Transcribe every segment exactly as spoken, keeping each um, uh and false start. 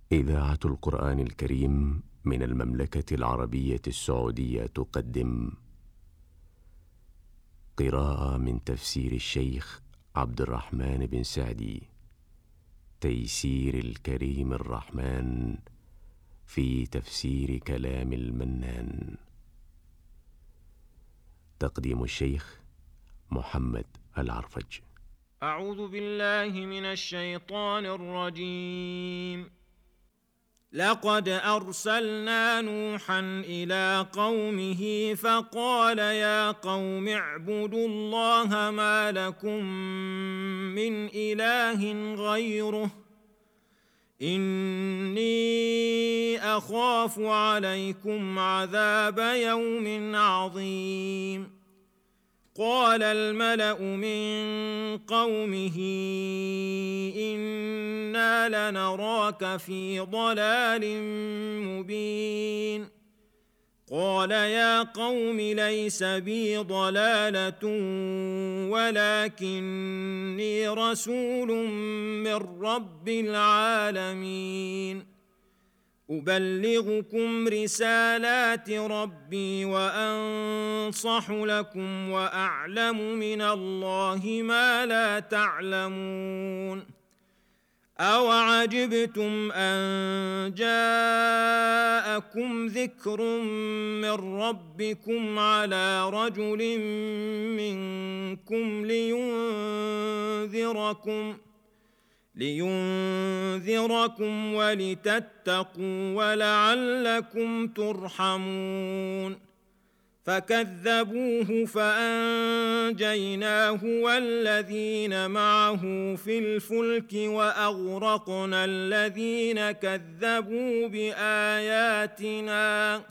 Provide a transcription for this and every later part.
إذاعة القرآن الكريم من المملكة العربية السعودية تقدم قراءة من تفسير الشيخ عبد الرحمن بن سعدي، تيسير الكريم الرحمن في تفسير كلام المنان. تقديم الشيخ محمد العرفج. أعوذ بالله من الشيطان الرجيم. لقد أرسلنا نوحا إلى قومه فقال يا قوم اعبدوا الله ما لكم من إله غيره إني أخاف عليكم عذاب يوم عظيم. قال الملأ من قومه إنا لنراك في ضلال مبين. قال يا قوم ليس بي ضلالة ولكني رسول من رب العالمين، أبلغكم رسالات ربي وأنصح لكم وأعلم من الله ما لا تعلمون. أوعجبتم أن جاءكم ذكر من ربكم على رجل منكم لينذركم لينذركم ولتتقوا ولعلكم ترحمون. فكذبوه فأنجيناه والذين معه في الفلك وأغرقنا الذين كذبوا بآياتنا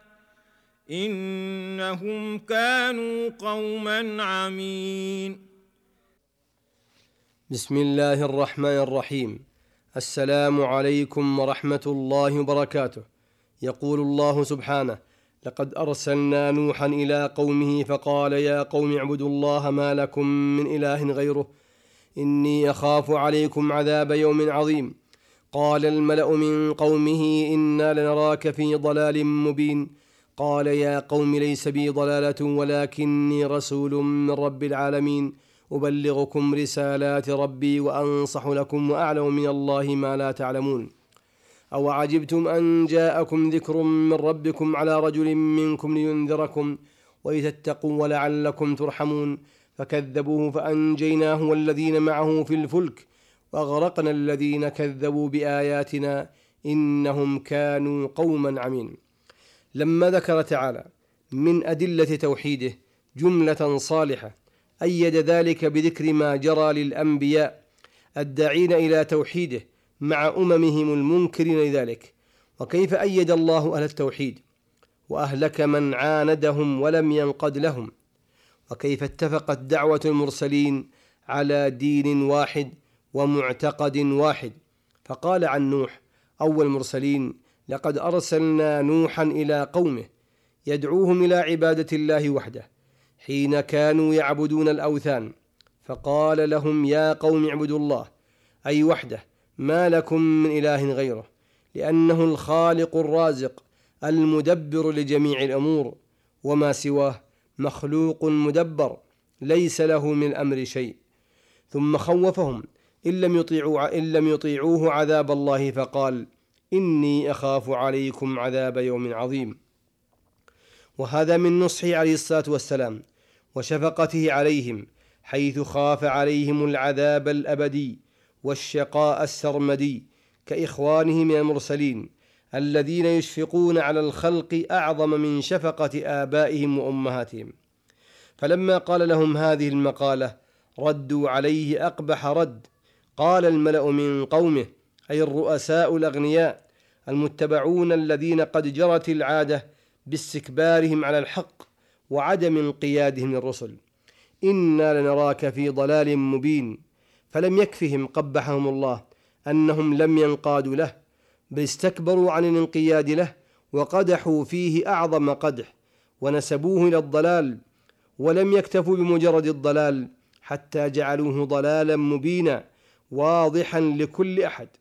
إنهم كانوا قوما عمين. بسم الله الرحمن الرحيم. السلام عليكم ورحمة الله وبركاته. يقول الله سبحانه: لقد أرسلنا نوحا إلى قومه فقال يا قوم اعبدوا الله ما لكم من إله غيره إني أخاف عليكم عذاب يوم عظيم. قال الملأ من قومه إنا لنراك في ضلال مبين. قال يا قوم ليس بي ضلالة ولكني رسول من رب العالمين، أبلغكم رسالات ربي وأنصح لكم وأعلم من الله ما لا تعلمون. أو عجبتم أن جاءكم ذكر من ربكم على رجل منكم لينذركم ولتتقوا ولعلكم ترحمون. فكذبوه فأنجيناه والذين معه في الفلك وأغرقنا الذين كذبوا بآياتنا إنهم كانوا قوما عمين. لما ذكر تعالى من أدلة توحيده جملة صالحة أيد ذلك بذكر ما جرى للأنبياء الداعين إلى توحيده مع أممهم المنكرين لذلك، وكيف أيد الله أهل التوحيد وأهلك من عاندهم ولم ينقد لهم، وكيف اتفقت دعوة المرسلين على دين واحد ومعتقد واحد. فقال عن نوح أول المرسلين: لقد أرسلنا نوحا إلى قومه يدعوهم إلى عبادة الله وحده حين كانوا يعبدون الأوثان، فقال لهم يا قوم اعبدوا الله أي وحده ما لكم من إله غيره، لأنه الخالق الرازق المدبر لجميع الأمور، وما سواه مخلوق مدبر ليس له من الأمر شيء. ثم خوفهم إن لم يطيعوا إن لم يطيعوه عذاب الله، فقال إني أخاف عليكم عذاب يوم عظيم. وهذا من نصحه عليه الصلاة والسلام وشفقته عليهم، حيث خاف عليهم العذاب الأبدي والشقاء السرمدي كإخوانه من المرسلين الذين يشفقون على الخلق أعظم من شفقة آبائهم وأمهاتهم. فلما قال لهم هذه المقالة ردوا عليه أقبح رد. قال الملأ من قومه أي الرؤساء الأغنياء المتبعون الذين قد جرت العادة باستكبارهم على الحق وعدم انقيادهم للرسل: إنا لنراك في ضلال مبين. فلم يكفهم قبحهم الله أنهم لم ينقادوا له، بل استكبروا عن الانقياد له وقدحوا فيه أعظم قدح ونسبوه إلى الضلال، ولم يكتفوا بمجرد الضلال حتى جعلوه ضلالا مبينا واضحا لكل أحد،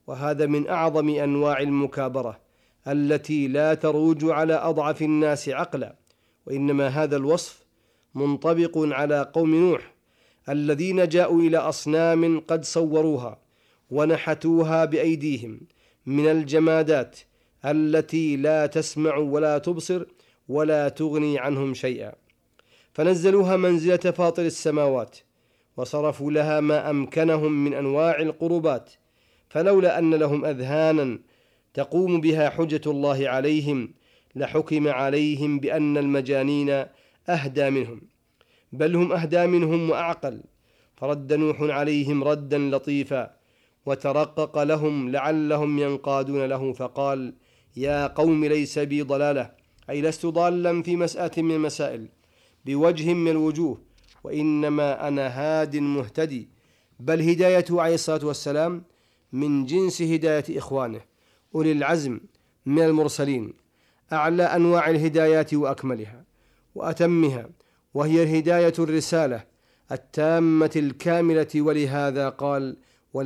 وهذا من أعظم أنواع المكابرة التي لا تروج على أضعف الناس عقلا، وإنما هذا الوصف منطبق على قوم نوح الذين جاءوا إلى أصنام قد صوروها ونحتوها بأيديهم من الجمادات التي لا تسمع ولا تبصر ولا تغني عنهم شيئا، فنزلوها منزلة فاطر السماوات وصرفوا لها ما أمكنهم من أنواع القربات، فلولا أن لهم أذهانا تقوم بها حجة الله عليهم لحكم عليهم بأن المجانين أهدى منهم، بل هم أهدى منهم وأعقل. فرد نوح عليهم ردا لطيفا وترقق لهم لعلهم ينقادون له، فقال: يا قوم ليس بي ضلالة، أي لست ضالا في مسألة من المسائل بوجه من الوجوه، وإنما أنا هاد مهتدي. بل هدايته عليه الصلاة والسلام من جنس هداية إخوانه أولي العزم من المرسلين، أعلى أنواع الهدايات وأكملها وأتمها، وهي الهداية الرسالة التامة الكاملة. ولهذا قال: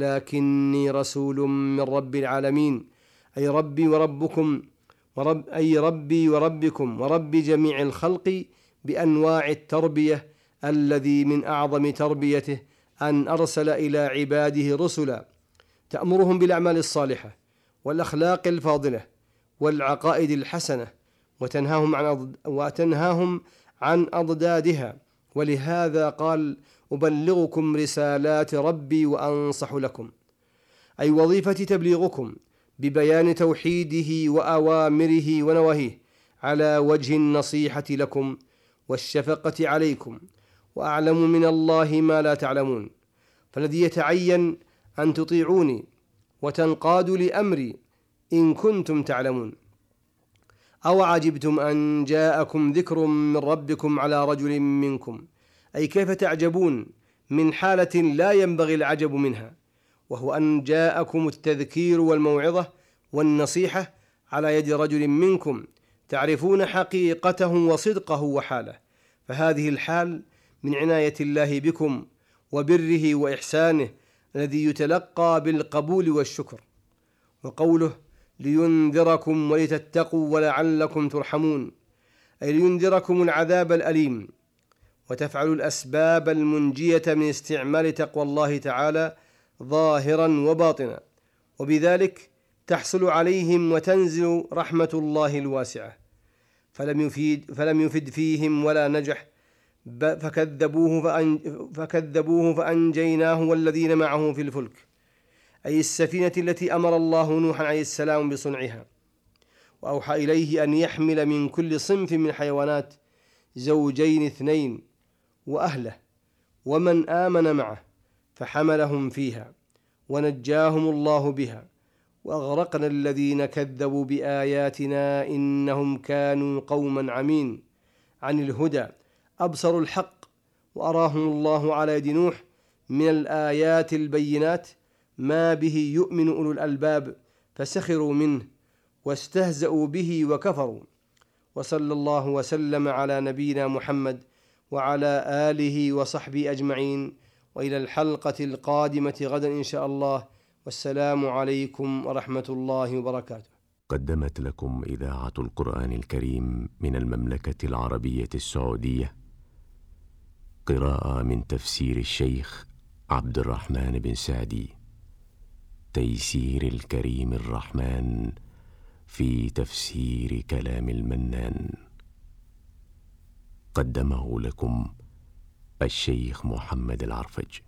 ولكني رسول من رب العالمين، أي ربي وربكم ورب أي ربي وربكم ورب جميع الخلق بأنواع التربية، الذي من أعظم تربيته أن أرسل إلى عباده رسلا تأمرهم بالأعمال الصالحة والأخلاق الفاضلة والعقائد الحسنة وتنهاهم عن وتنهاهم عن أضدادها. ولهذا قال: أبلغكم رسالات ربي وأنصح لكم، أي وظيفة تبليغكم ببيان توحيده وأوامره ونواهيه على وجه النصيحة لكم والشفقة عليكم، وأعلم من الله ما لا تعلمون. فالذي يتعين أن تطيعوني وتنقادوا لأمري إن كنتم تعلمون. أو عجبتم أن جاءكم ذكر من ربكم على رجل منكم، أي كيف تعجبون من حالة لا ينبغي العجب منها، وهو أن جاءكم التذكير والموعظة والنصيحة على يد رجل منكم تعرفون حقيقته وصدقه وحاله، فهذه الحال من عناية الله بكم وبره وإحسانه الذي يتلقى بالقبول والشكر. وقوله: لينذركم ولتتقوا ولعلكم ترحمون، أي لينذركم العذاب الأليم وتفعلوا الأسباب المنجية من استعمال تقوى الله تعالى ظاهرا وباطنا، وبذلك تحصل عليهم وتنزل رحمة الله الواسعة. فلم يفيد, فلم يفد فيهم ولا نجح، فكذبوه, فأن فكذبوه فأنجيناه والذين معه في الفلك، أي السفينة التي أمر الله نوحا عليه السلام بصنعها، وأوحى إليه أن يحمل من كل صنف من حيوانات زوجين اثنين وأهله ومن آمن معه، فحملهم فيها ونجاهم الله بها، وأغرقنا الذين كذبوا بآياتنا إنهم كانوا قوما عمين عن الهدى أبصروا الحق، وأراهم الله على يد نوح من الآيات البينات ما به يؤمن أولو الألباب، فسخروا منه واستهزأوا به وكفروا. وصلى الله وسلم على نبينا محمد وعلى آله وصحبه أجمعين، وإلى الحلقة القادمة غدا إن شاء الله، والسلام عليكم ورحمة الله وبركاته. قدمت لكم إذاعة القرآن الكريم من المملكة العربية السعودية قراءة من تفسير الشيخ عبد الرحمن بن سعدي، تيسير الكريم الرحمن في تفسير كلام المنان. قدمه لكم الشيخ محمد العرفج.